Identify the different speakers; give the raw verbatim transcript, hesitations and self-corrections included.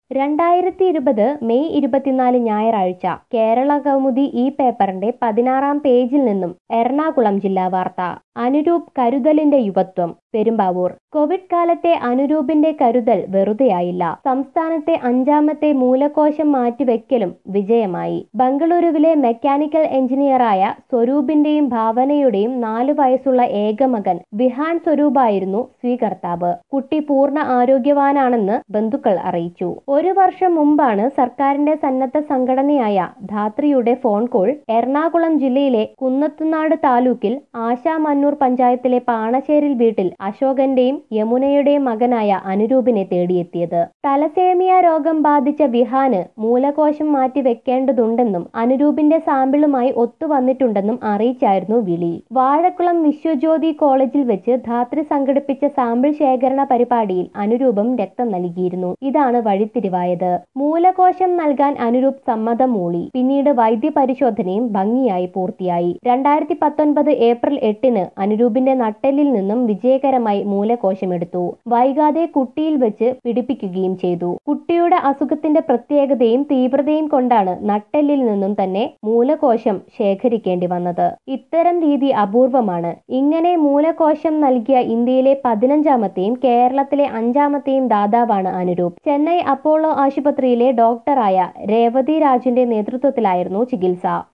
Speaker 1: രണ്ടായിരത്തി ഇരുപത് മെയ് ഇരുപത്തിനാല് ഞായറാഴ്ച കേരള കൗമുദി ഈ പേപ്പറിന്റെ പതിനാറാം പേജിൽ നിന്നും എറണാകുളം ജില്ലാ വാർത്ത. അനുരൂപ് കരുതലിന്റെ യുവത്വം. പെരുമ്പാവൂർ. കോവിഡ് കാലത്തെ അനുരൂപിന്റെ കരുതൽ വെറുതെയായില്ല. സംസ്ഥാനത്തെ അഞ്ചാമത്തെ മൂലകോശം മാറ്റിവെക്കലും വിജയമായി. ബംഗളൂരുവിലെ മെക്കാനിക്കൽ എഞ്ചിനീയറായ സ്വരൂപിന്റെയും ഭാവനയുടെയും നാലു വയസ്സുള്ള ഏകമകൻ വിഹാൻ സ്വരൂപായിരുന്നു സ്വീകർത്താവ്. കുട്ടി പൂർണ്ണ ആരോഗ്യവാനാണെന്ന് ബന്ധുക്കൾ അറിയിച്ചു. ഒരു വർഷം മുമ്പാണ് സർക്കാരിന്റെ സന്നദ്ധ സംഘടനയായ ധാത്രിയുടെ ഫോൺ കോൾ എറണാകുളം ജില്ലയിലെ കുന്നത്തുനാട് താലൂക്കിൽ ആശാമന്നൂർ പഞ്ചായത്തിലെ പാണശ്ശേരിൽ വീട്ടിൽ അശോകന്റെയും യമുനയുടെയും മകനായ അനുരൂപിനെ തേടിയെത്തിയത്. തലസേമിയ രോഗം ബാധിച്ച വിഹാന് മൂലകോശം മാറ്റി വെക്കേണ്ടതുണ്ടെന്നും അനുരൂപിന്റെ സാമ്പിളുമായി ഒത്തുവന്നിട്ടുണ്ടെന്നും അറിയിച്ചായിരുന്നു വിളി. വാഴക്കുളം വിശ്വജ്യോതി കോളേജിൽ വെച്ച് ധാത്രി സംഘടിപ്പിച്ച സാമ്പിൾ ശേഖരണ പരിപാടിയിൽ അനുരൂപം രക്തം നൽകിയിരുന്നു. ഇതാണ് വഴിത്തിരിവായത്. മൂലകോശം നൽകാൻ അനുരൂപ് സമ്മതം മൂളി. പിന്നീട് വൈദ്യപരിശോധനയും ഭംഗിയായി പൂർത്തിയായി. രണ്ടായിരത്തി പത്തൊൻപത് ഏപ്രിൽ എട്ടിന് അനുരൂപിന്റെ നട്ടെല്ലിൽ നിന്നും വിജയകരമായി മൂലകോശമെടുത്തു. വൈകാതെ കുട്ടിയിൽ വെച്ച് പിടിപ്പിക്കുകയും ചെയ്തു. കുട്ടിയുടെ അസുഖത്തിന്റെ പ്രത്യേകതയും തീവ്രതയും കൊണ്ടാണ് നട്ടെല്ലിൽ നിന്നും തന്നെ മൂലകോശം ശേഖരിക്കേണ്ടി വന്നത്. ഇത്തരം രീതി അപൂർവമാണ്. ഇങ്ങനെ മൂലകോശം നൽകിയ ഇന്ത്യയിലെ പതിനഞ്ചാമത്തെയും കേരളത്തിലെ അഞ്ചാമത്തെയും ദാതാവാണ് അനുരൂപ്. ചെന്നൈ അപ്പോളോ ആശുപത്രിയിലെ ഡോക്ടറായ രേവതി രാജിന്റെ നേതൃത്വത്തിലായിരുന്നു ചികിത്സ.